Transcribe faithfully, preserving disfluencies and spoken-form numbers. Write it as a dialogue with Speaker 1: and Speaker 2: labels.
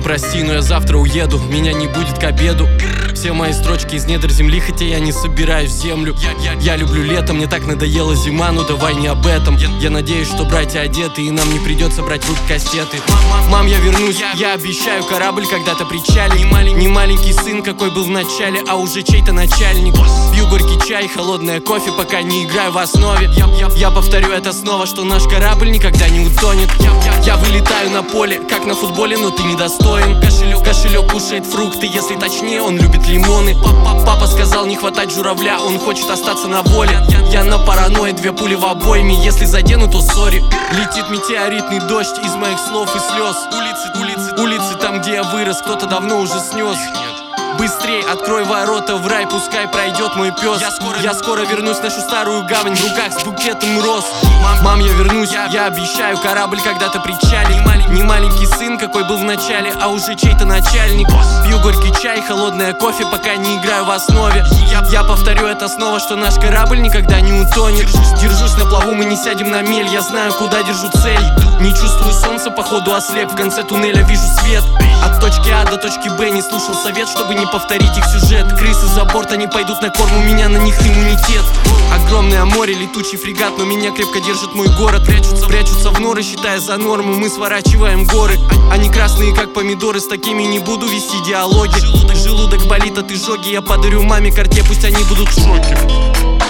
Speaker 1: прости, но я завтра уеду, меня не будет к обеду. Все мои строчки из недр земли, хотя я не собираюсь в землю. Я, я, я люблю лето, мне так надоела зима, ну давай не об этом. Я, я надеюсь, что братья одеты, и нам не придется брать в руки кастеты. Мам, мам, я вернусь, я обещаю, корабль когда-то причалит. Не, малень, не маленький сын, какой был в начале, а уже чей-то начальник. Пью горький чай, холодное кофе, пока не играю в основе. Я, я, я повторю это снова, что наш корабль никогда не утонет. Я, я, я вылетаю на поле, как на футболе, но ты недостоин. Кошелек, кошелек кушает фрукты, если точнее, он любит лимоны. Папа, папа сказал не хватать журавля, он хочет остаться на воле. Я, я на паранойи, две пули в обойме, если задену, то сори. Летит метеоритный дождь из моих слов и слез. Улицы, улицы, улицы, там, где я вырос, кто-то давно уже снес. Быстрей открой ворота в рай, пускай пройдет мой пес. Я скоро, я скоро вернусь в нашу старую гавань в руках с букетом роз. Мам, мам, я вернусь, я, я обещаю, корабль когда-то причалит. Не маленький сын, какой был в начале, а уже чей-то начальник. Пью горький чай, холодное кофе, пока не играю в основе. Я, я повторю это снова, что наш корабль никогда не утонет. Держусь на плаву, мы не сядем на мель, я знаю, куда держу цель. Не чувствую солнца, походу ослеп, в конце туннеля вижу свет. От точки А до точки Б не слушал совет, чтобы не повторить их сюжет. Крысы за борт, они пойдут на корм, у меня на них иммунитет. Огромное море, летучий фрегат, но меня крепко держит мой город. Прячутся, прячутся в норы, считая за норму, мы сворачиваем горы. Они красные, как помидоры, с такими не буду вести диалоги. Желудок, желудок болит от изжоги, я подарю маме карте, пусть они будут в шоке.